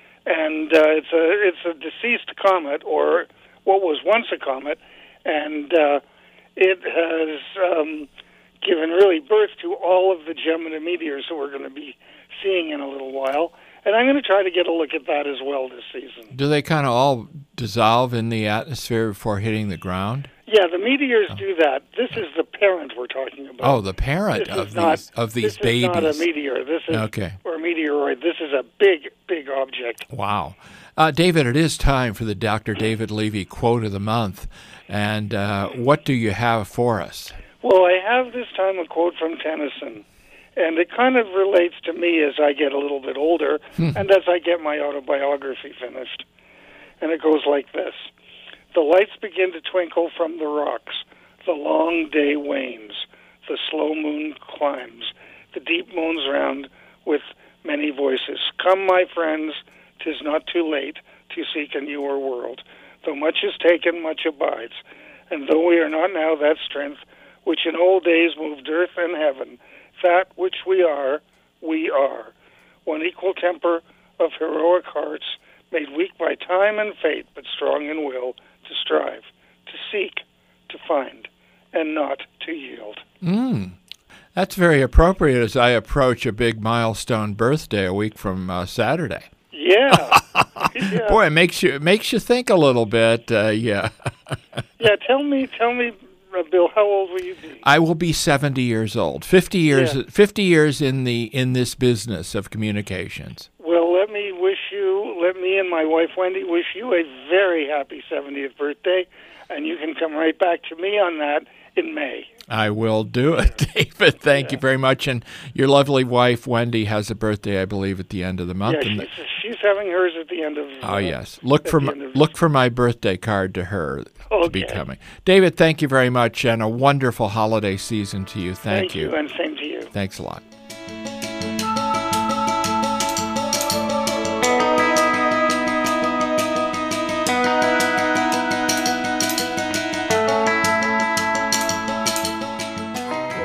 and uh, it's a it's a deceased comet, or what was once a comet, and uh, it has um, given really birth to all of the Geminid meteors that we're going to be seeing in a little while. And I'm going to try to get a look at that as well this season. Do they kind of all dissolve in the atmosphere before hitting the ground? Yeah, the meteors oh. do that. This is the parent we're talking about. Oh, the parent this of these not, of these this babies. This is not a meteor. This is okay. or a meteoroid. This is a big, big object. Wow, uh, David, it is time for the Doctor David Levy quote of the month. And uh, what do you have for us? Well, I have this time a quote from Tennyson. And it kind of relates to me as I get a little bit older and as I get my autobiography finished. And it goes like this. The lights begin to twinkle from the rocks. The long day wanes. The slow moon climbs. The deep moans round with many voices. Come, my friends, 'tis not too late to seek a newer world. Though much is taken, much abides. And though we are not now that strength which in old days moved earth and heaven, that which we are, we are. One equal temper of heroic hearts, made weak by time and fate, but strong in will to strive, to seek, to find, and not to yield. Mm. That's very appropriate as I approach a big milestone birthday a week from uh, Saturday. Yeah. yeah. Boy, it makes you it makes you think a little bit. Uh, yeah. yeah. Tell me, tell me. Uh, Bill, how old will you be? I will be seventy years old. Fifty years. Yeah. Fifty years in the in this business of communications. Well, let me wish you. Let me and my wife Wendy wish you a very happy seventieth birthday, and you can come right back to me on that in May. I will do it, David. Thank yeah. you very much. And your lovely wife Wendy has a birthday, I believe, at the end of the month. Yeah, she's, she's having hers at the end of. Oh uh, yes, look for my, look for my birthday card to her. Okay. To be coming. David, thank you very much, and a wonderful holiday season to you. Thank, thank you. you, and same to you. Thanks a lot.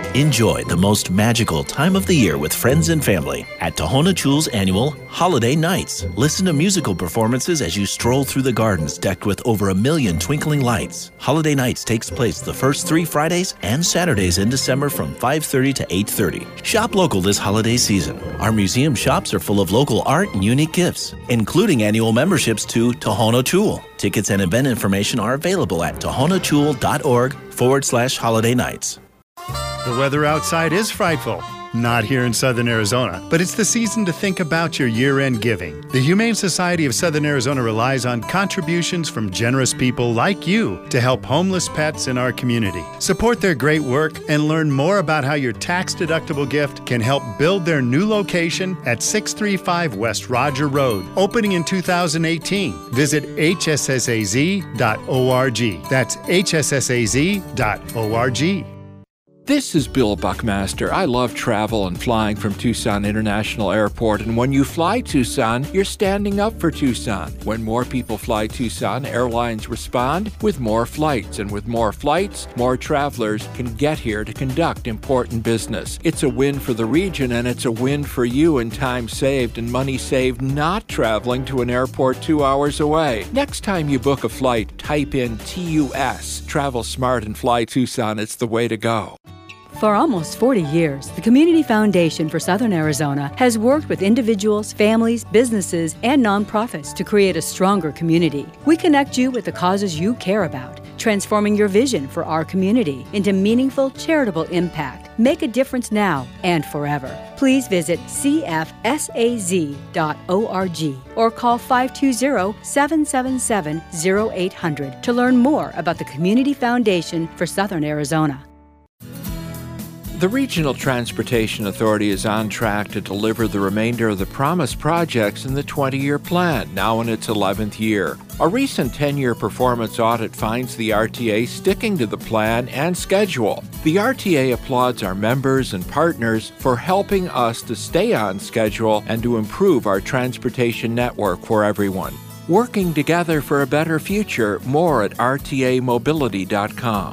Enjoy the most magical time of the year with friends and family at Tohono Chool's annual Holiday Nights. Listen to musical performances as you stroll through the gardens decked with over a million twinkling lights. Holiday Nights takes place the first three Fridays and Saturdays in December from five thirty to eight thirty. Shop local this holiday season. Our museum shops are full of local art and unique gifts, including annual memberships to Tohono Chool. Tickets and event information are available at tohonochool.org forward slash holiday nights. The weather outside is frightful. Not here in Southern Arizona, but it's the season to think about your year-end giving. The Humane Society of Southern Arizona relies on contributions from generous people like you to help homeless pets in our community. Support their great work and learn more about how your tax-deductible gift can help build their new location at six thirty-five West Roger Road, opening in two thousand eighteen. Visit H S S A Z dot org. That's H S S A Z dot org. This is Bill Buckmaster. I love travel and flying from Tucson International Airport, and when you fly Tucson, you're standing up for Tucson. When more people fly Tucson, airlines respond with more flights, and with more flights, more travelers can get here to conduct important business. It's a win for the region, and it's a win for you in time saved and money saved not traveling to an airport two hours away. Next time you book a flight, type in T U S. Travel smart and fly Tucson. It's the way to go. For almost forty years, the Community Foundation for Southern Arizona has worked with individuals, families, businesses, and nonprofits to create a stronger community. We connect you with the causes you care about, transforming your vision for our community into meaningful charitable impact. Make a difference now and forever. Please visit C F S A Z dot org or call five two zero, seven seven seven, zero eight hundred to learn more about the Community Foundation for Southern Arizona. The Regional Transportation Authority is on track to deliver the remainder of the promised projects in the twenty-year plan, now in its eleventh year. A recent ten-year performance audit finds the R T A sticking to the plan and schedule. The R T A applauds our members and partners for helping us to stay on schedule and to improve our transportation network for everyone. Working together for a better future, more at R T A mobility dot com.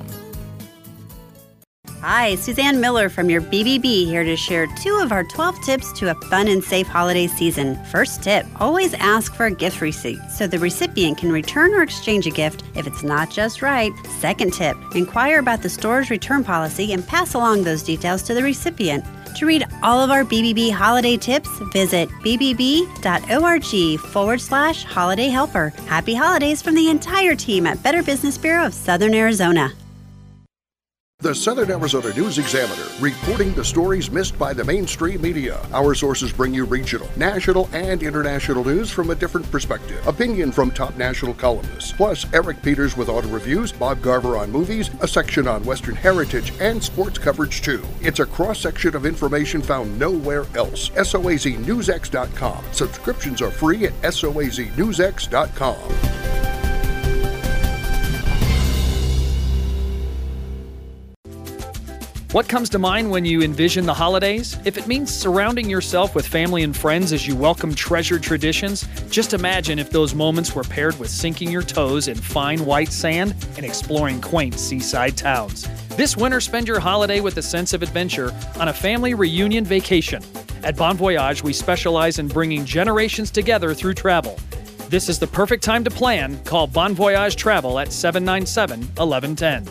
Hi, Suzanne Miller from your B B B here to share two of our twelve tips to a fun and safe holiday season. First tip, always ask for a gift receipt so the recipient can return or exchange a gift if it's not just right. Second tip, inquire about the store's return policy and pass along those details to the recipient. To read all of our B B B holiday tips, visit b b b dot org forward slash holiday helper. Happy holidays from the entire team at Better Business Bureau of Southern Arizona. The Southern Arizona News Examiner, reporting the stories missed by the mainstream media. Our sources bring you regional, national, and international news from a different perspective. Opinion from top national columnists, plus Eric Peters with auto reviews, Bob Garver on movies, a section on Western heritage, and sports coverage too. It's a cross-section of information found nowhere else. S O A Z news x dot com. Subscriptions are free at S O A Z news x dot com. What comes to mind when you envision the holidays? If it means surrounding yourself with family and friends as you welcome treasured traditions, just imagine if those moments were paired with sinking your toes in fine white sand and exploring quaint seaside towns. This winter, spend your holiday with a sense of adventure on a family reunion vacation. At Bon Voyage, we specialize in bringing generations together through travel. This is the perfect time to plan. Call Bon Voyage Travel at seven nine seven, one one one zero.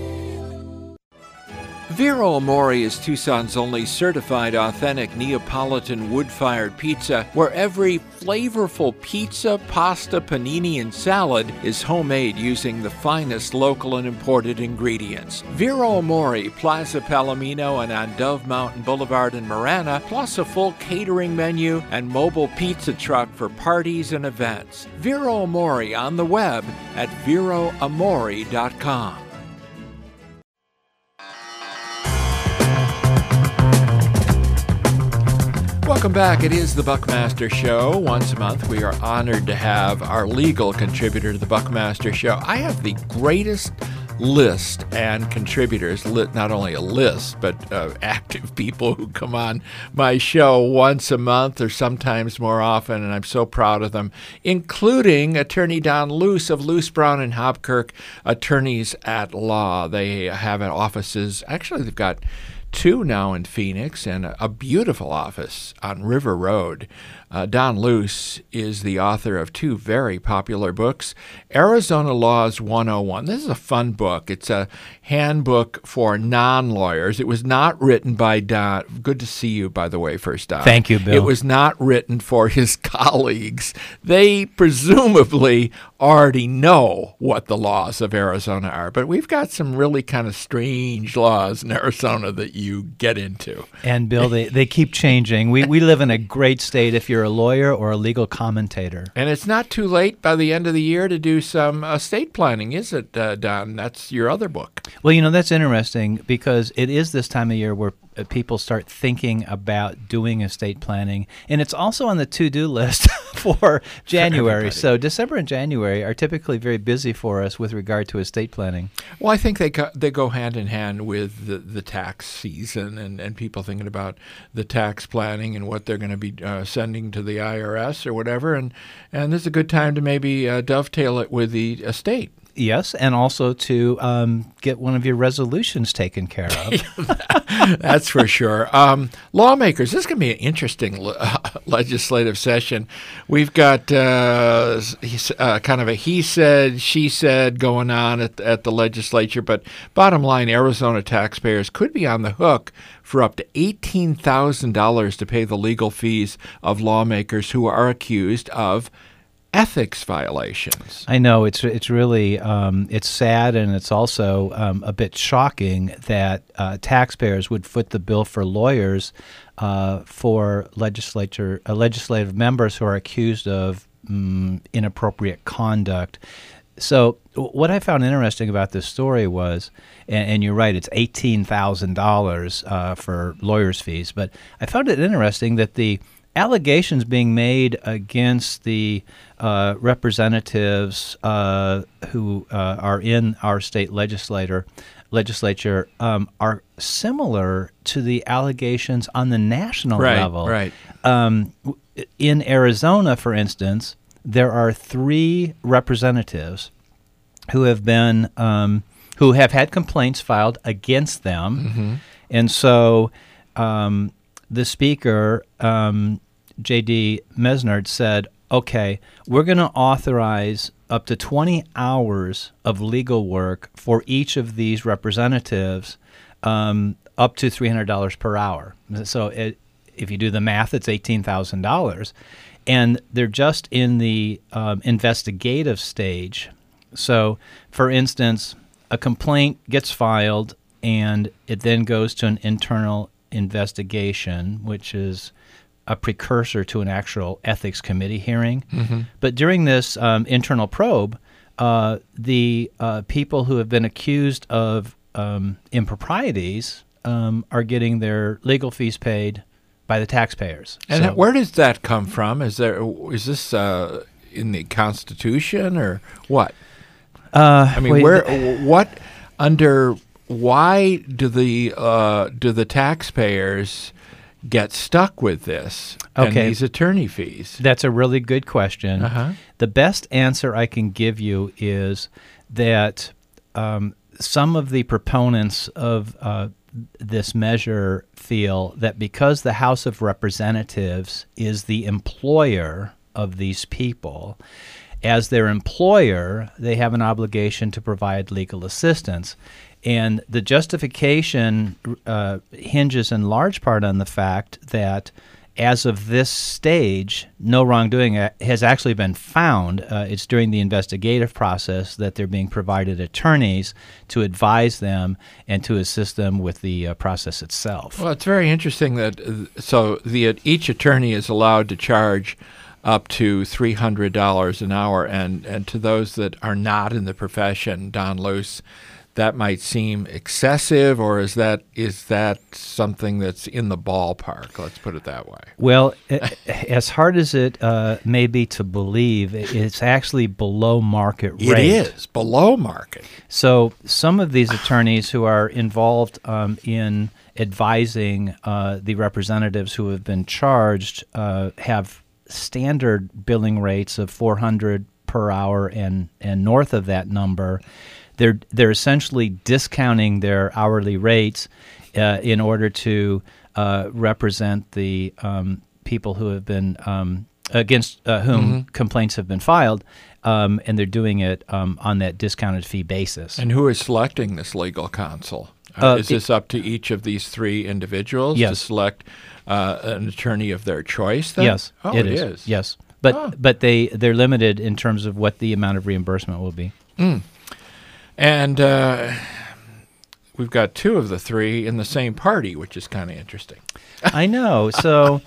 Vero Amore is Tucson's only certified authentic Neapolitan wood-fired pizza, where every flavorful pizza, pasta, panini, and salad is homemade using the finest local and imported ingredients. Vero Amore, Plaza Palomino, and on Dove Mountain Boulevard in Marana, plus a full catering menu and mobile pizza truck for parties and events. Vero Amore on the web at vero amore dot com. Welcome back. It is the Buckmaster Show. Once a month, we are honored to have our legal contributor to the Buckmaster Show. I have the greatest list and contributors, not only a list, but uh, active people who come on my show once a month or sometimes more often, and I'm so proud of them, including Attorney Don Luce of Luce, Brown, and Hopkirk, Attorneys at Law. They have offices, actually they've got two now in Phoenix, and a, a beautiful office on River Road. Uh, Don Luce is the author of two very popular books, Arizona Laws one oh one. This is a fun book. It's a handbook for non-lawyers. It was not written by Don. Good to see you, by the way, first, Don. Thank you, Bill. It was not written for his colleagues. They presumably already know what the laws of Arizona are, but we've got some really kind of strange laws in Arizona that you get into. And, Bill, they, they keep changing. We, we live in a great state if you're a lawyer or a legal commentator. And it's not too late by the end of the year to do some estate planning, is it, uh, Don? That's your other book. Well, you know, that's interesting because it is this time of year where people start thinking about doing estate planning. And it's also on the to-do list for January. So December and January are typically very busy for us with regard to estate planning. Well, I think they go, they go hand in hand with the, the tax season and, and people thinking about the tax planning and what they're going to be uh, sending to the I R S or whatever. And, and this is a good time to maybe uh, dovetail it with the estate. Yes, and also to um, get one of your resolutions taken care of. That's for sure. Um, lawmakers, this is going to be an interesting uh, legislative session. We've got uh, uh, kind of a he said, she said going on at, at the legislature, but bottom line, Arizona taxpayers could be on the hook for up to eighteen thousand dollars to pay the legal fees of lawmakers who are accused of ethics violations. I know it's it's really um, it's sad, and it's also um, a bit shocking that uh, taxpayers would foot the bill for lawyers uh, for legislature uh, legislative members who are accused of um, inappropriate conduct. So what I found interesting about this story was, and, and you're right, it's eighteen thousand dollars uh, for lawyers' fees, but I found it interesting that the allegations being made against the uh, representatives uh, who uh, are in our state legislator legislature um, are similar to the allegations on the national right, level. Right. Um, in Arizona, for instance, there are three representatives who have been um, who have had complaints filed against them, mm-hmm. and so um, the speaker. Um, J D Mesnard said, okay, we're going to authorize up to twenty hours of legal work for each of these representatives, um, up to three hundred dollars per hour. So it, if you do the math, it's eighteen thousand dollars. And they're just in the um, investigative stage. So, for instance, a complaint gets filed, and it then goes to an internal investigation, which is a precursor to an actual ethics committee hearing. Mm-hmm. But during this um, internal probe, uh, the uh, people who have been accused of um, improprieties um, are getting their legal fees paid by the taxpayers. And so, where does that come from? Is there is this uh, in the Constitution or what? Uh, I mean, wait, where th- what under why do the uh, do the taxpayers get stuck with this and Okay. these attorney fees? That's a really good question. Uh-huh. The best answer I can give you is that um, some of the proponents of uh, this measure feel that because the House of Representatives is the employer of these people, as their employer, they have an obligation to provide legal assistance. And the justification uh, hinges in large part on the fact that as of this stage, no wrongdoing has actually been found. Uh, it's during the investigative process that they're being provided attorneys to advise them and to assist them with the uh, process itself. Well, it's very interesting that uh, so the each attorney is allowed to charge up to three hundred dollars an hour, and, and to those that are not in the profession, Don Luce, that might seem excessive, or is that is that something that's in the ballpark? Let's put it that way. Well, as hard as it uh, may be to believe, it's actually below market rate. It is below market. So some of these attorneys who are involved um, in advising uh, the representatives who have been charged uh, have standard billing rates of four hundred dollars per hour and, and north of that number. They're they're essentially discounting their hourly rates uh, in order to uh, represent the um, people who have been um, against uh, whom mm-hmm. complaints have been filed, um, and they're doing it um, on that discounted fee basis. And who is selecting this legal counsel? Uh, uh, is this it, up to each of these three individuals yes. to select uh, an attorney of their choice? Then? Yes, oh, it, it is. is. Yes, but oh. but they they're limited in terms of what the amount of reimbursement will be. Mm. And uh, we've got two of the three in the same party, which is kind of interesting. I know. So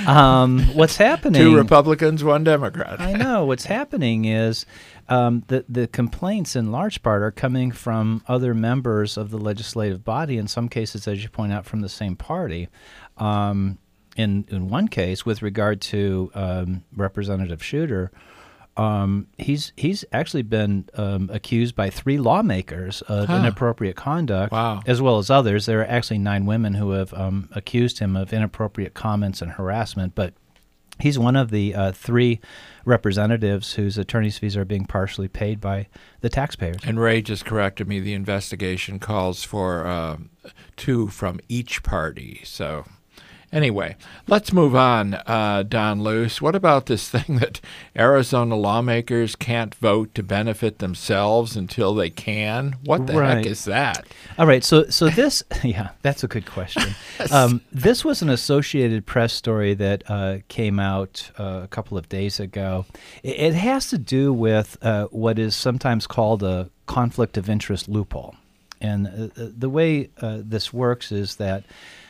um, what's happening? Two Republicans, one Democrat. I know. What's happening is um, the, the complaints in large part are coming from other members of the legislative body, in some cases, as you point out, from the same party. Um, in, in one case, with regard to um, Representative Shooter, Um, he's he's actually been um, accused by three lawmakers of huh. inappropriate conduct, wow. as well as others. There are actually nine women who have um, accused him of inappropriate comments and harassment, but he's one of the uh, three representatives whose attorney's fees are being partially paid by the taxpayers. And Ray just corrected me. The investigation calls for uh, two from each party, so... Anyway, let's move on, uh, Don Luce. What about this thing that Arizona lawmakers can't vote to benefit themselves until they can? What the right. heck is that? All right, so so this, yeah, that's a good question. um, this was an Associated Press story that uh, came out uh, a couple of days ago. It, it has to do with uh, what is sometimes called a conflict of interest loophole. And uh, the way uh, this works is that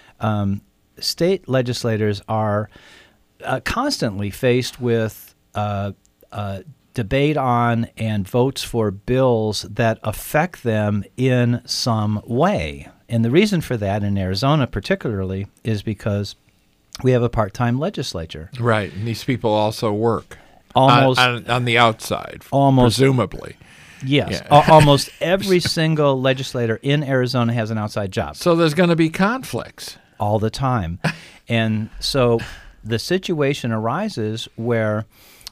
um, state legislators are uh, constantly faced with uh, uh, debate on and votes for bills that affect them in some way. And the reason for that in Arizona particularly is because we have a part-time legislature. Right, and these people also work almost on, on, on the outside, almost, presumably. Yes, yeah. almost every single legislator in Arizona has an outside job. So there's going to be conflicts. All the time. And so the situation arises where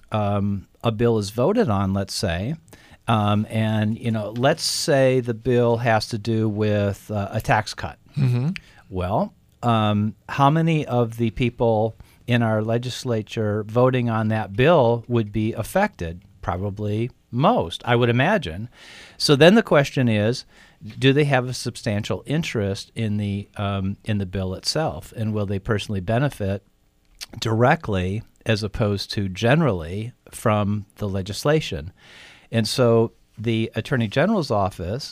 um, a bill is voted on, let's say, um, and, you know, let's say the bill has to do with uh, a tax cut. Mm-hmm. Well, um, how many of the people in our legislature voting on that bill would be affected? Probably most, I would imagine. So then the question is, do they have a substantial interest in the um, in the bill itself, and will they personally benefit directly as opposed to generally from the legislation? And so the Attorney General's office,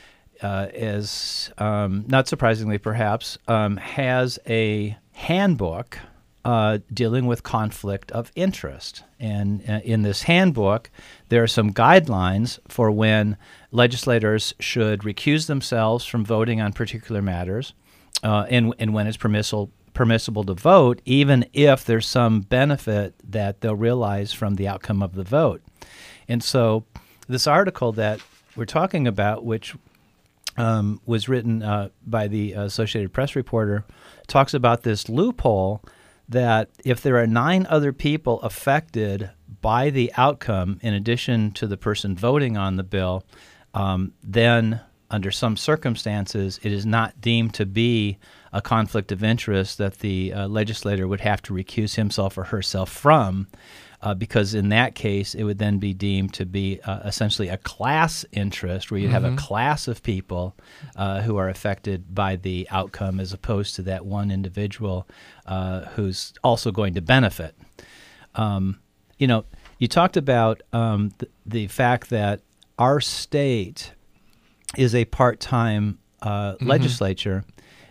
uh, is um, not surprisingly perhaps, um, has a handbook uh, dealing with conflict of interest. And uh, in this handbook, there are some guidelines for when legislators should recuse themselves from voting on particular matters, uh, and, and when it's permissible permissible to vote, even if there's some benefit that they'll realize from the outcome of the vote. And so this article that we're talking about, which um, was written uh, by the Associated Press reporter, talks about this loophole that if there are nine other people affected by the outcome, in addition to the person voting on the bill, um, then under some circumstances it is not deemed to be a conflict of interest that the uh, legislator would have to recuse himself or herself from, uh, because in that case it would then be deemed to be uh, essentially a class interest where you mm-hmm. have a class of people uh, who are affected by the outcome as opposed to that one individual uh, who's also going to benefit. Um, you know, you talked about um, th- the fact that our state is a part-time uh, mm-hmm. legislature.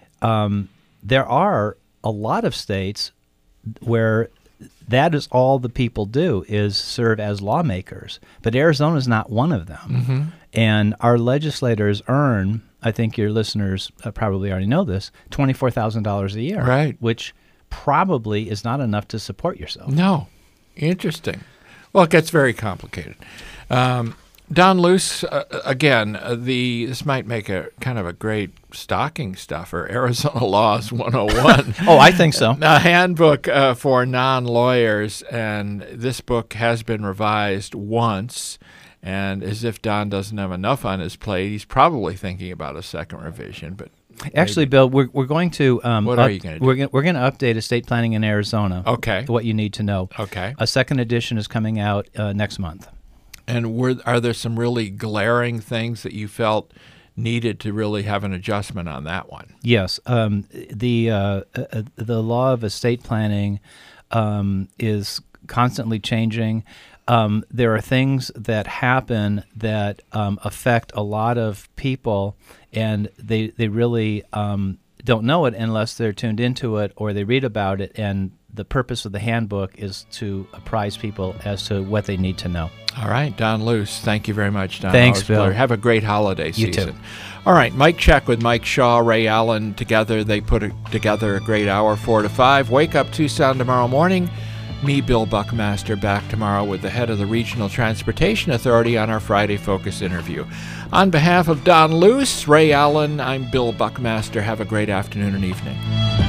Um, there are a lot of states where that is all the people do is serve as lawmakers, but Arizona is not one of them. Mm-hmm. And our legislators earn, I think your listeners uh, probably already know this, twenty-four thousand dollars a year, right? Which probably is not enough to support yourself. No. Interesting. Well, it gets very complicated. Um, Don Luce, uh, again, uh, the this might make a kind of a great stocking stuffer. Arizona Laws one oh one. Oh, I think so. A handbook uh, for non-lawyers, and this book has been revised once. And as if Don doesn't have enough on his plate, he's probably thinking about a second revision. But Actually, Bill, we're we're going to. Um, what up, are you going to do? We're gonna, we're going to update estate planning in Arizona. Okay. What you need to know. Okay. A second edition is coming out uh, next month. And were are there some really glaring things that you felt needed to really have an adjustment on that one? Yes. Um, the uh, uh, the law of estate planning um, is constantly changing. Um, there are things that happen that um, affect a lot of people, and they they really um, don't know it unless they're tuned into it or they read about it. And the purpose of the handbook is to apprise people as to what they need to know. All right, Don Luce, thank you very much, Don. Thanks, Bill. Bill. Have a great holiday You season. too. All right, Mike Check with Mike Shaw, Ray Allen together. They put a, together a great hour, four to five. Wake Up Tucson tomorrow morning. Me, Bill Buckmaster, back tomorrow with the head of the Regional Transportation Authority on our Friday Focus interview. On behalf of Don Luce, Ray Allen, I'm Bill Buckmaster. Have a great afternoon and evening.